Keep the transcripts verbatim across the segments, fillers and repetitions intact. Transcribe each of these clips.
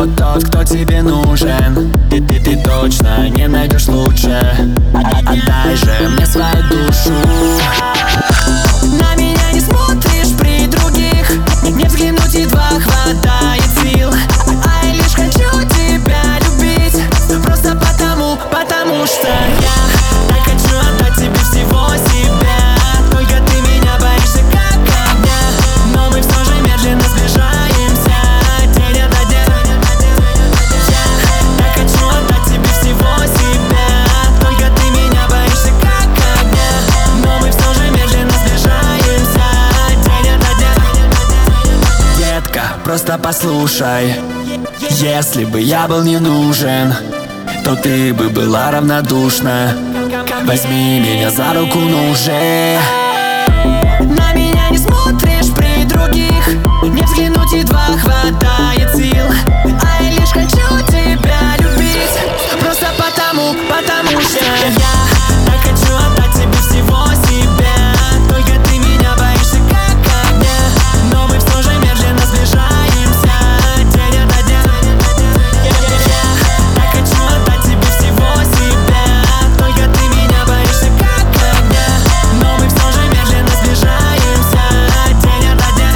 тот, тот, кто тебе нужен. Ты, ты, ты точно не найдешь лучше. Отдай же мне свою душу. На меня не смотришь при других, не взглянуть едва хватает сил. А я лишь хочу тебя любить, просто потому, потому что я так хочу отдать тебе всего себя. Только ты меня боишься как огня, но мы все же медленно сближаемся день ото дня. Я так хочу отдать тебе всего себя. Только ты меня боишься как огня, но мы все же медленно сближаемся день ото дня. Детка, просто послушай. Если бы я был не нужен, то ты бы была равнодушна. Возьми меня за руку, ну уже. На меня не смотришь при других, не взглянуть едва хватает сил. А я лишь хочу тебя любить, просто потому, потому что я так хочу отдать тебе всего себя. Только ты меня боишься как огня, но мы все же медленно сближаемся день ото дня. Я так хочу отдать тебе всего себя. Только ты меня боишься как огня, но мы все же медленно сближаемся день ото дня.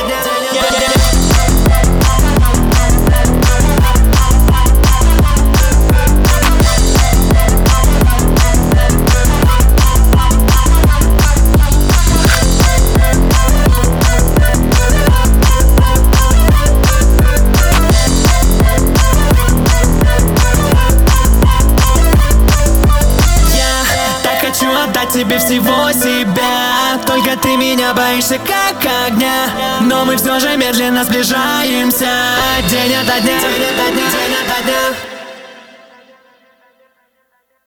Отдать тебе всего себя. Только ты меня боишься как огня, но мы все же медленно сближаемся день ото дня, день ото дня, день ото дня.